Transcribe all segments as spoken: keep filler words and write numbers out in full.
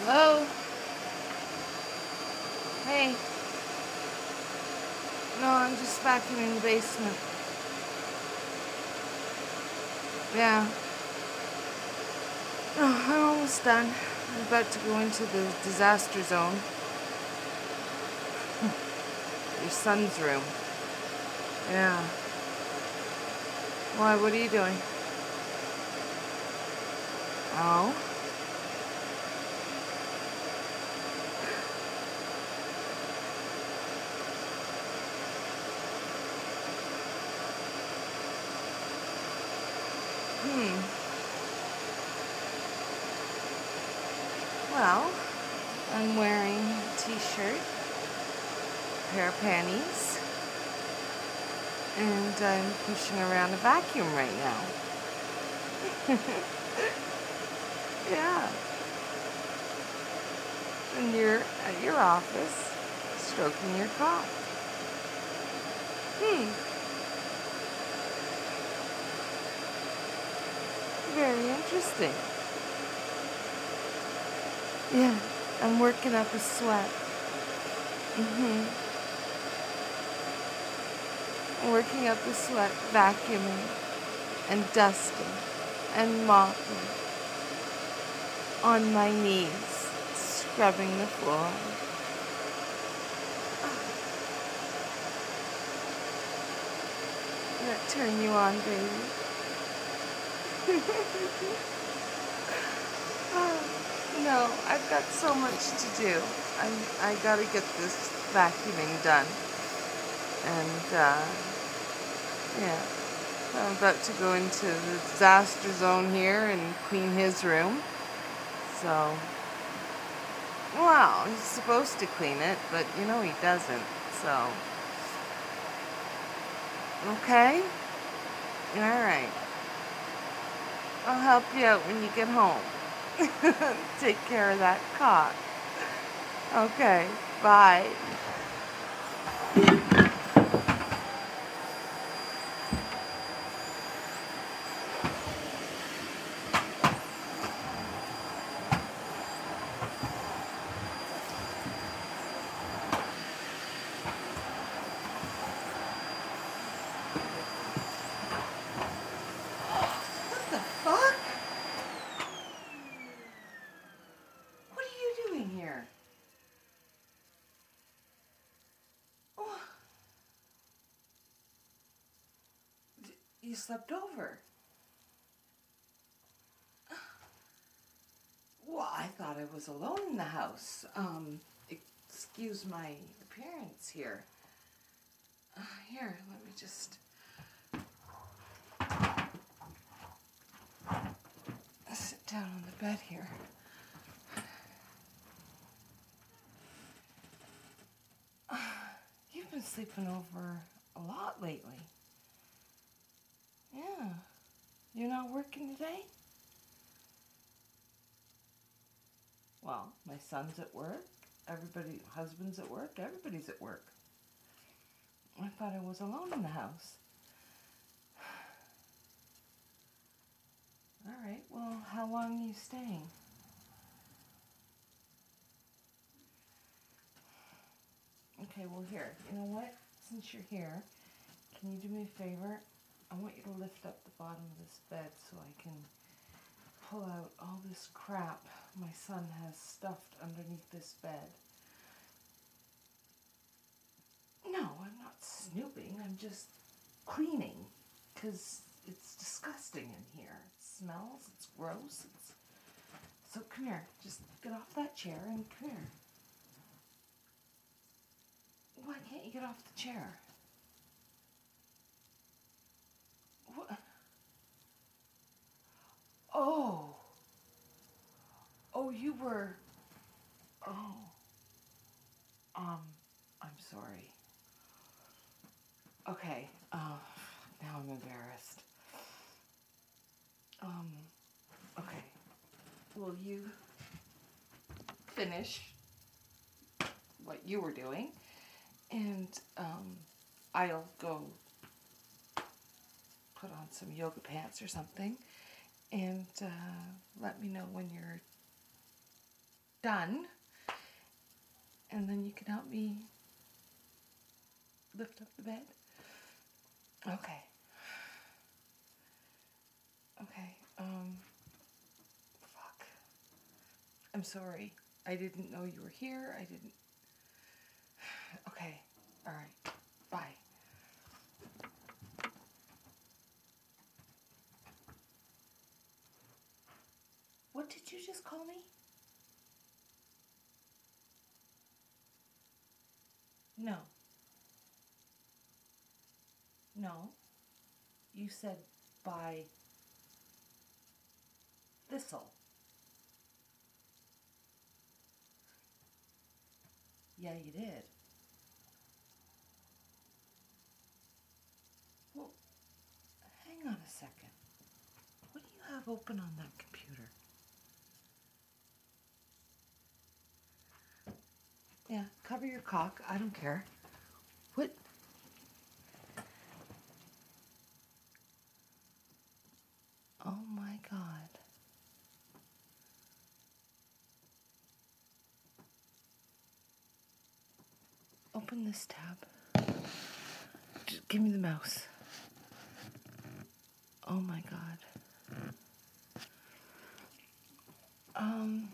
Hello? Hey. No, I'm just vacuuming the basement. Yeah. No, I'm almost done. I'm about to go into the disaster zone. Your son's room. Yeah. Why, what are you doing? Oh? Hmm. Well, I'm wearing a t-shirt, a pair of panties, and I'm pushing around a vacuum right now. Yeah. And you're at your office, stroking your cock. Hmm. Very interesting. Yeah, I'm working up a sweat. Mm-hmm. I'm working up a sweat, vacuuming and dusting and mopping on my knees, scrubbing the floor. Does that turn you on, baby? No, I've got so much to do. I'm, I gotta get this vacuuming done. And, uh, yeah. I'm about to go into the disaster zone here and clean his room. So, well, he's supposed to clean it, but you know he doesn't. So, okay? Alright. I'll help you out when you get home. Take care of that cock. Okay, bye. What the fuck? What are you doing here? Oh. You slept over. Well, I thought I was alone in the house. Um, excuse my appearance here. Uh, here, let me just sit down on the bed here. Uh, you've been sleeping over a lot lately. Yeah. You're not working today? Well, my son's at work. Everybody, husband's at work. Everybody's at work. I thought I was alone in the house. All right. Well, how long are you staying? Okay, well, here. You know what? Since you're here, can you do me a favor? I want you to lift up the bottom of this bed so I can pull out all this crap my son has stuffed underneath this bed. No, I'm not snooping. I'm just cleaning because it's disgusting in here. It smells. It's gross. It's... So come here. Just get off that chair and come here. Why can't you get off the chair? What? Oh. Oh, you were... Oh. Um, I'm sorry. Okay. Uh, now I'm embarrassed. Um, okay. Will you finish what you were doing? And, um, I'll go put on some yoga pants or something. And, uh, let me know when you're done. And then you can help me lift up the bed. Okay. Okay. Um. Fuck. I'm sorry. I didn't know you were here. I didn't. Okay. All right. Bye. What did you just call me? No. No. You said by Thistle. Yeah, you did. Well, hang on a second. What do you have open on that computer? Yeah, cover your cock. I don't care. What? Oh my God. Open this tab. Just give me the mouse. Oh my God. Um,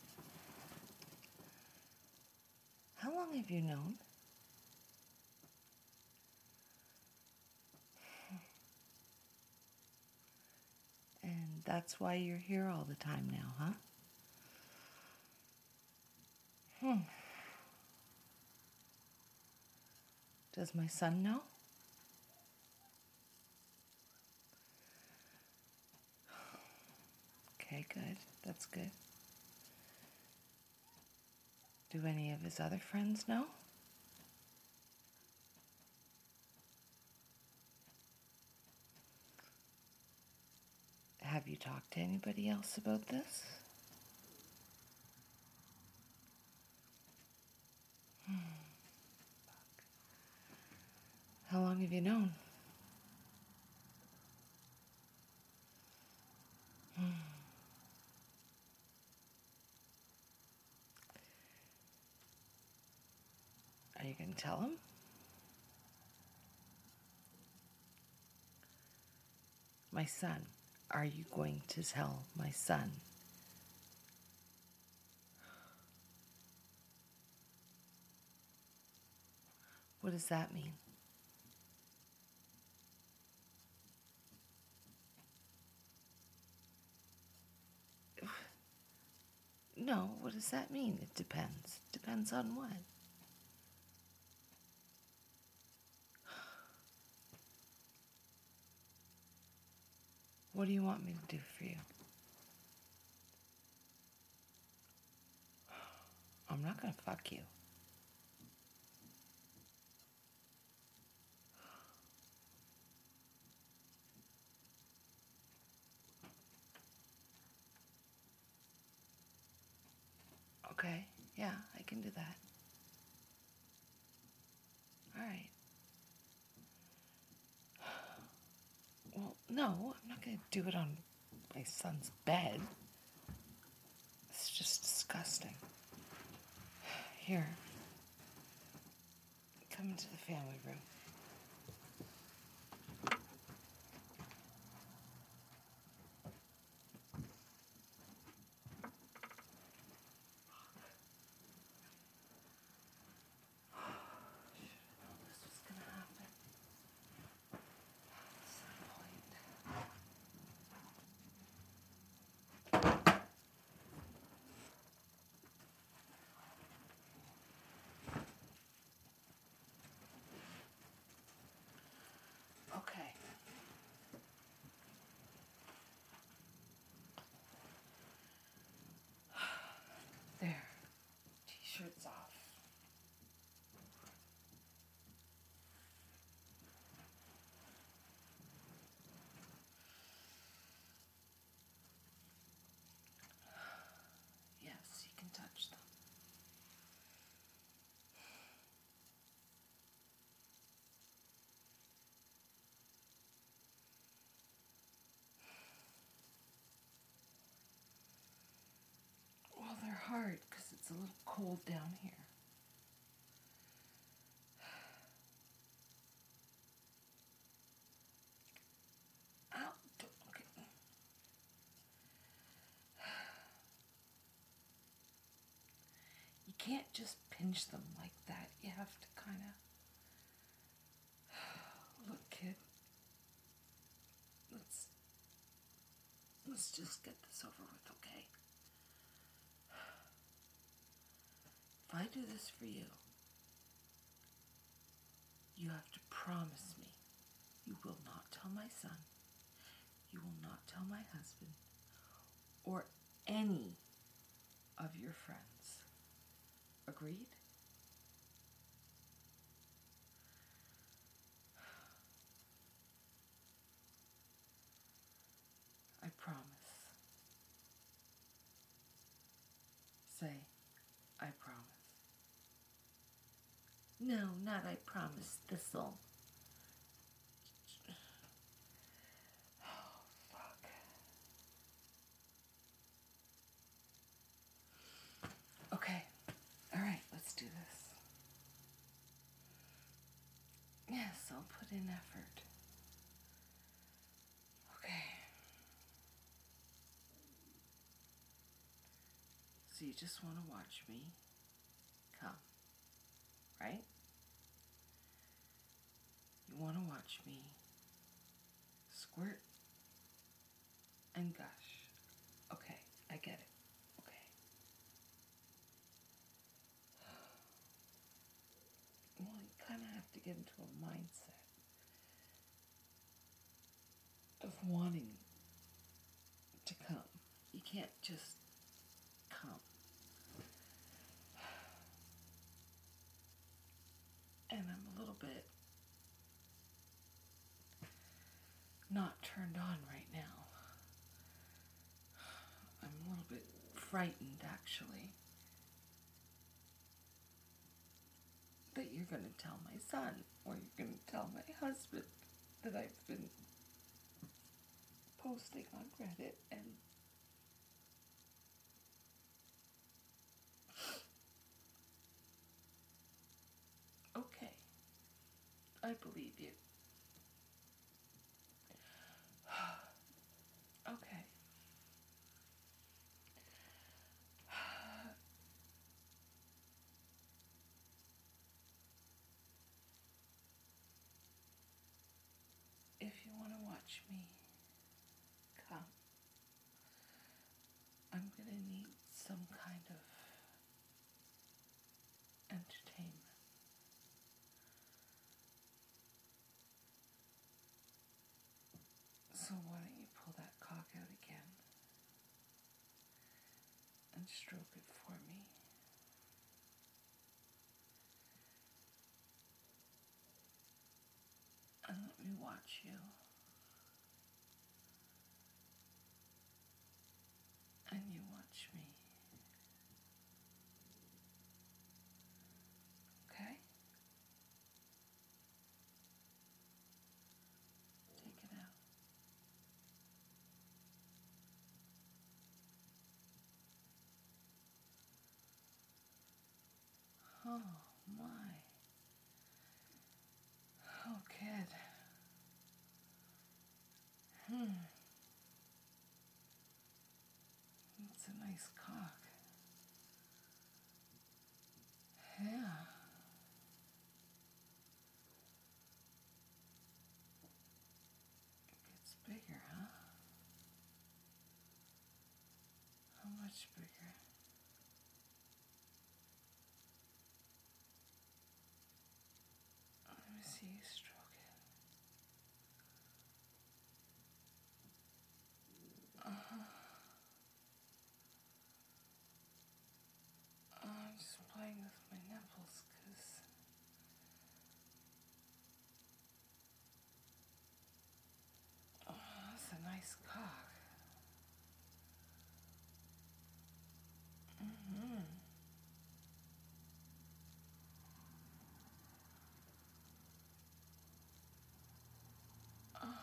how long have you known? And that's why you're here all the time now, huh? Hmm. Does my son know? Okay, good. That's good. Do any of his other friends know? Have you talked to anybody else about this? Hmm. How long have you known? Hmm. Are you going to tell him? My son. Are you going to tell my son? What does that mean? No, what does that mean? It depends. Depends on what? What do you want me to do for you? I'm not going to fuck you. Okay, yeah, I can do that. All right. Well, no, I'm not going to do it on my son's bed. It's just disgusting. Here, come into the family room. This was going to happen. What's the point? Okay. There. T-shirt's off. Yes, you can touch them. Well, they're hard because it's a little cold down here. Ow, okay. You can't just pinch them like that. You have to kind of... Look, kid. Let's... Let's just get this over with, okay? If I do this for you, you have to promise me you will not tell my son, you will not tell my husband, or any of your friends. Agreed? I promise. Say, I promise. No, not I promise, this'll. Oh, fuck. Okay, alright, let's do this. Yes, I'll put in effort. Okay. So you just want to watch me come, right? You want to watch me squirt and gush. Okay, I get it. Okay. Well, you kind of have to get into a mindset of wanting to come. You can't just come. And I'm a little bit not turned on right now. I'm a little bit frightened, actually, that you're going to tell my son, or you're going to tell my husband that I've been posting on Reddit, and okay, I believe you. Okay. If you want to watch me come, I'm going to need some kind of entertainment. So why don't you pull that cock out again and stroke it for me? And let me watch you. And you watch me. Okay? Take it out. Oh, my. Oh, kid. Hmm. It's a nice cock. Yeah. It gets bigger, huh? How much bigger? Let me see you stroke it. Uh-huh. Oh, I'm just playing with my nipples, because oh, that's a nice cock. Mm-hmm. Oh.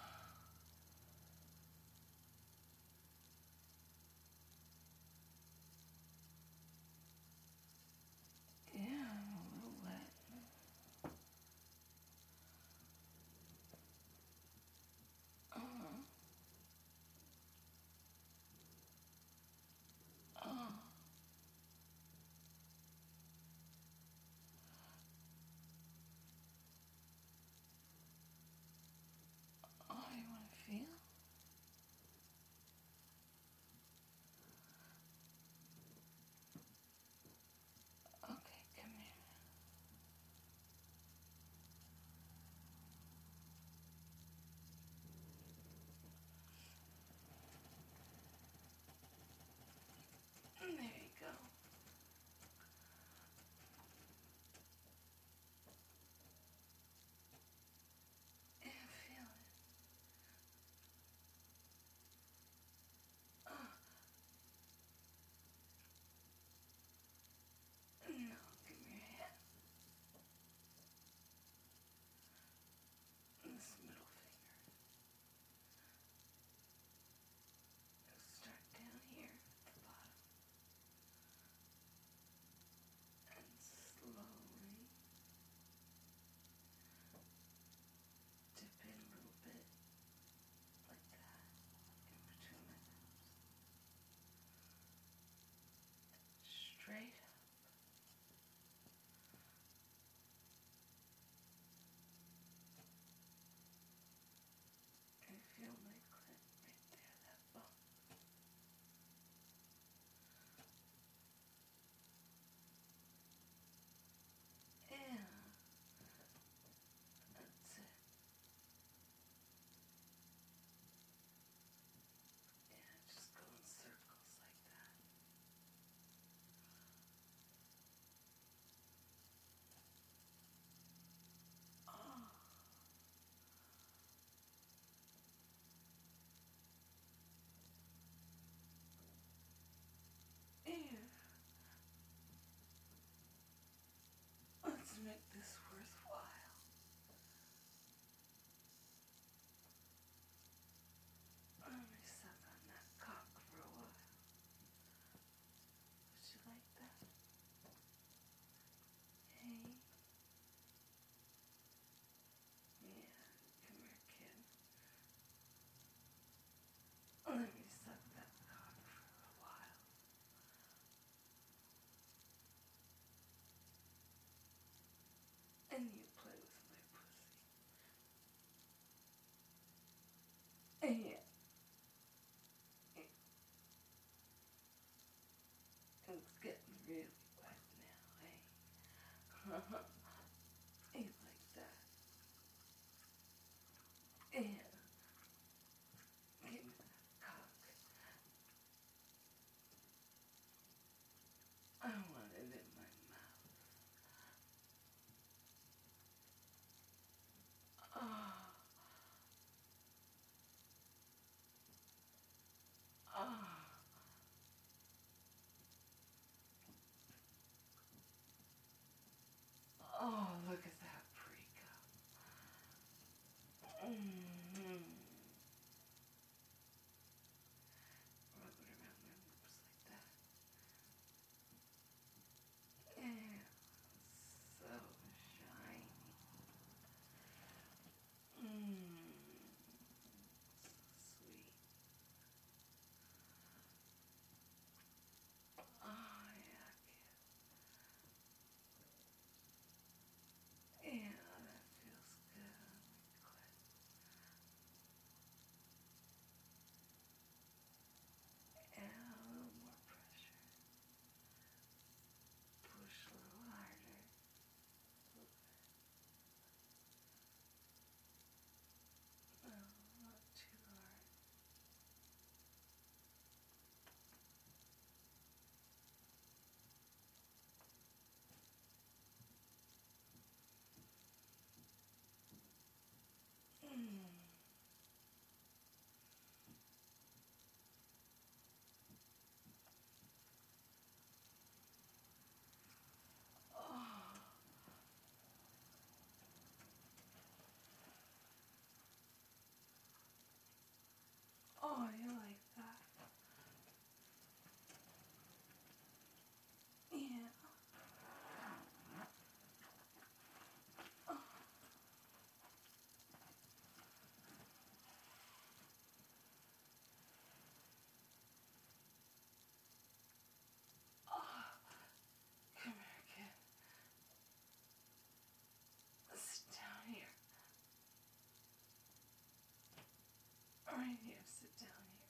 Here, sit down here.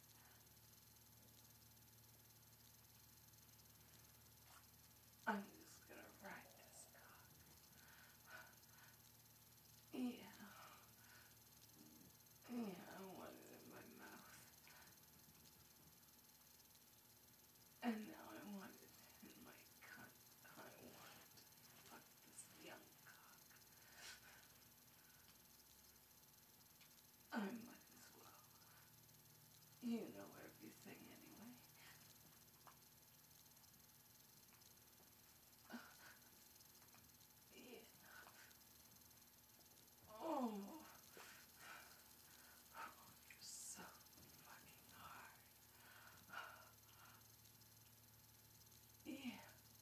I'm just gonna ride this cock. Yeah. Yeah, I want it in my mouth. And now I want it in my cunt. I want to fuck this young cock. I might as well. You know everything anyway. Yeah. Oh. Oh, you're so fucking hard. Yeah.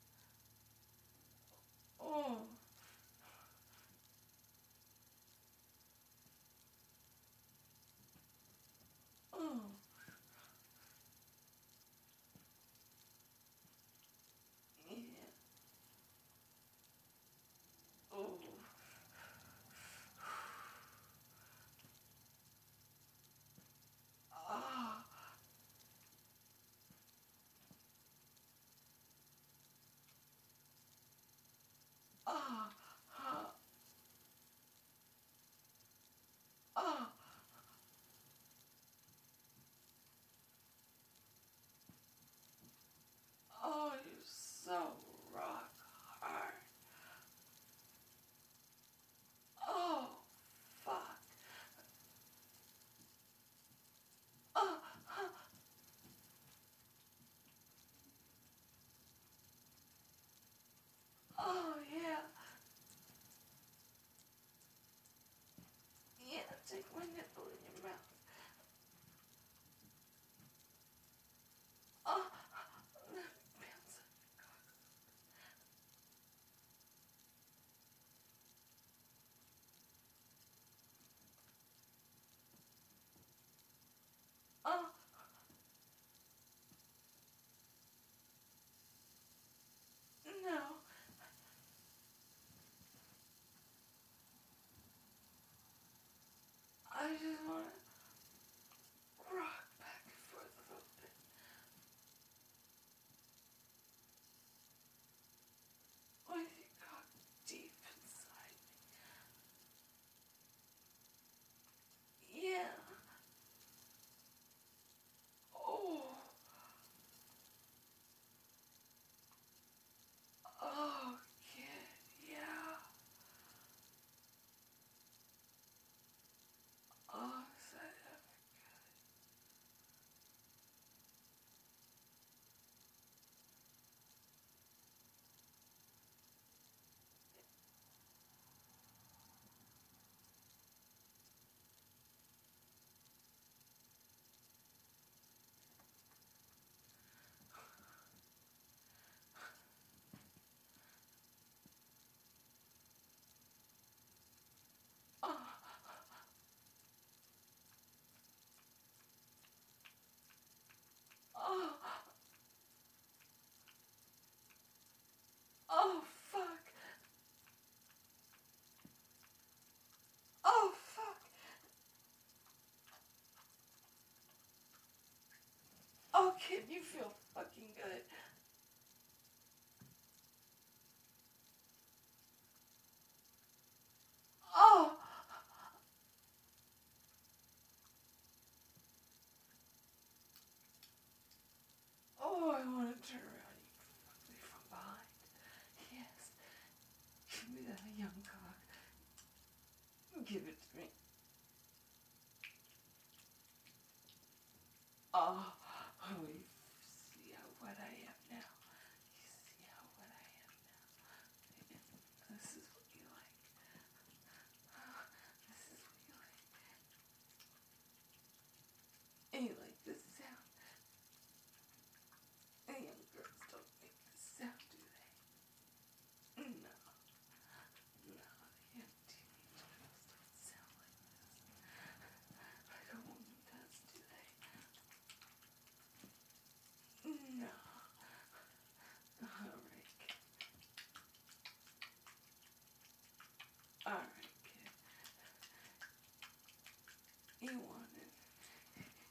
Oh. Oh. Yeah. Oh. Ah. Ah. Ah. Ah. Oh, you're so rock hard. Oh, fuck. Oh, huh. Oh, yeah. Yeah, take my nipple in your mouth. Oh, let me bounce on your cock. Oh, no. I just want to rock back and forth a little bit. With your cock deep inside me. Yeah. Oh. Oh, kid. Yeah. Oh, is that ever good? Oh. Oh. Oh, fuck. Oh, fuck. Oh, kid, you feel fucking good. Oh. Oh, I want to turn around. You can fuck me from behind. Yes. Give me that young cock. Give it to me. Oh, oh, you see how wet I am now. You see how wet I am now. This is what you like. This is what you like. And you like this sound. And young girls don't make this sound, do they? No. No, the young teenage girls don't sound like this. Like a woman does, do they? No. Alright, kid. Alright, kid. You want it.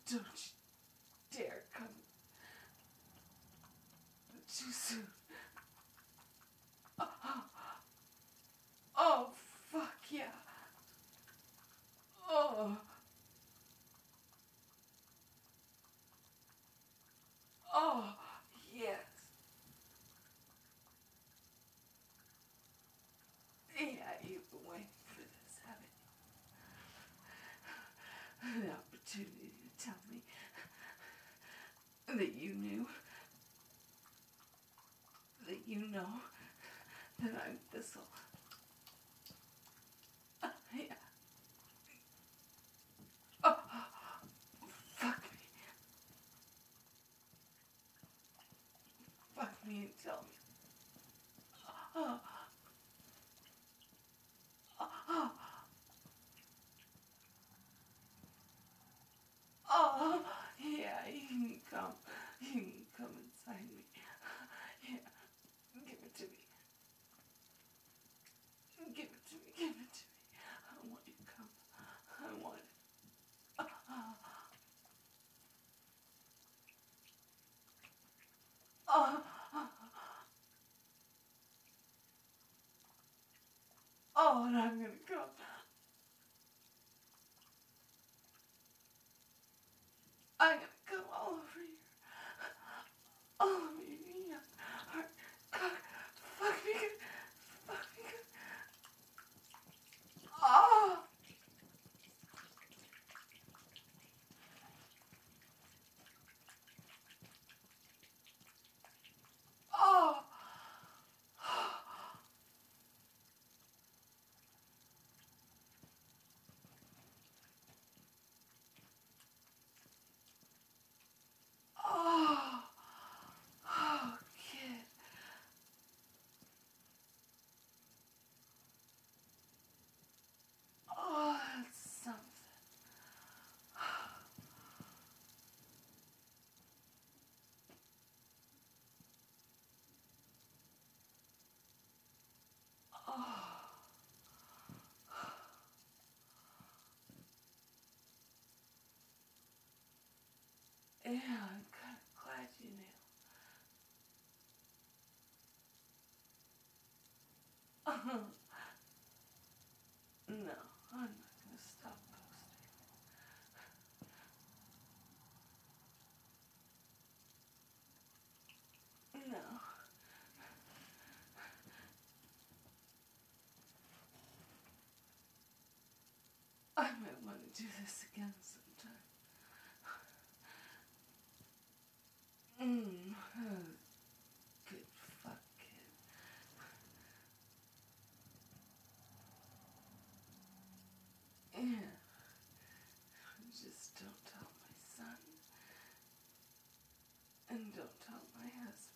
Don't you dare come too soon. Oh, oh fuck yeah. Oh. Oh, yes. Yeah, you've been waiting for this, haven't you? The opportunity to tell me that you knew, that you know that I'm Thistle. Uh, yeah. Oh, fuck me. Fuck me and tell me. Oh, oh, oh, oh, yeah, you can come. You can come inside me. Yeah, give it to me. Give it to me, give it to me. I want you to come. I want it. Oh, oh, oh, oh, and I'm gonna come. I'm gonna come all over you. All over you. Yeah. God, fuck me good. Fuck me good. Oh, oh, oh, oh, kid. Oh, that's something. Oh, yeah, I'm kind of glad you knew. No, I'm not gonna stop posting. No. I might want to do this again sometime. Mmm. Good fuck, kid. Yeah. Just don't tell my son. And don't tell my husband.